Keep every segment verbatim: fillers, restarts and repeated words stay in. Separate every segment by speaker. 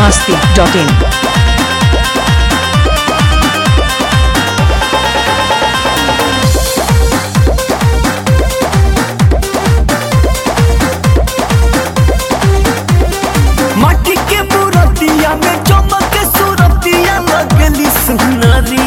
Speaker 1: masti dot in.
Speaker 2: माटी के मूर्तिया में चमक सूरतिया लगली सुनरी।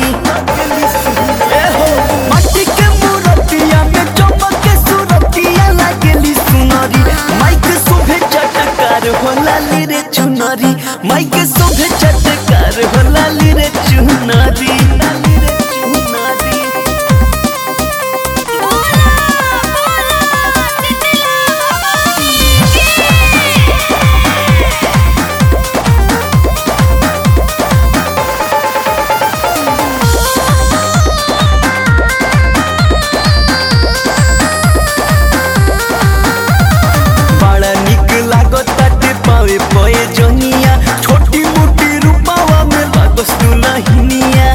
Speaker 2: माटी के मूर्तिया में चमक सूरतिया लगली सुनरी। माइक शोभे चटकार होला लीरे चुनरी। माइक शोभे चटकार होला लीरे चुनरी। पावे पोए जोनिया छोटी मोटी रूपावा में लागस दुलहिनिया।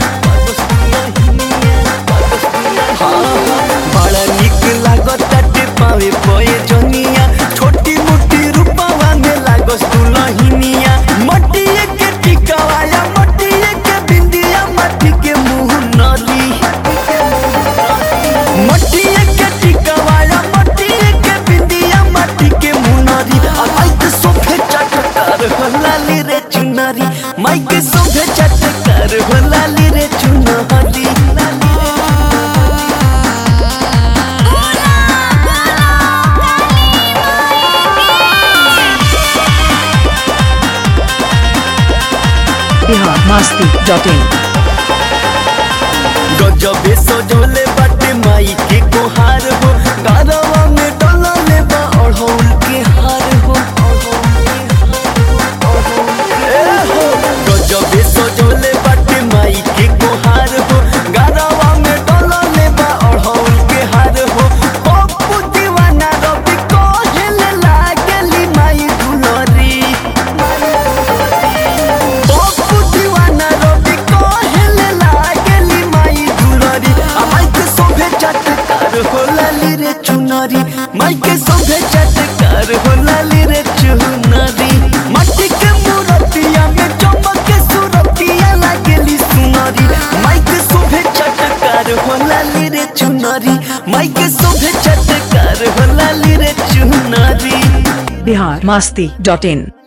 Speaker 2: बड़ा निक लागताटे पावे पोए जोनिया छोटी मोटी रूपावा में लागस दुलहिनिया। मटिए के टिकावाया मटिए के बिंदिया माटी के मुंह नली। मटिए के टिकावाया मटिए के बिंदिया माटी के मुंह नली। होला लीरे चुनरी माइक शोभे चटकार होला लीरे चुनरी।
Speaker 1: Bihar masti dot in.
Speaker 2: गजबे सजोले बाटे माई के कोहार हो। कारवा में डलले बा अड़हुल के हार हो। गजबे सजोले बाटे माई के कोहार हो। गारवा में डलले बा अड़हुल के हार हो। पप्पू दीवाना रवि कहेले लागली माई दुलरी। पप्पू दीवाना रवि कहेले लागली माई दुलरी। माई के शोभे चटकार होला लीरे चुनरी। माई के शोभे चटकार होला लीरे चुनरी। माटी के मूर्तिया में चमक सूरतिया लागली सुनरी। माई के शोभे चटकार होला लीरे चुनरी। माई के शोभे चटकार होला लीरे चुनरी।
Speaker 1: Bihar masti dot in.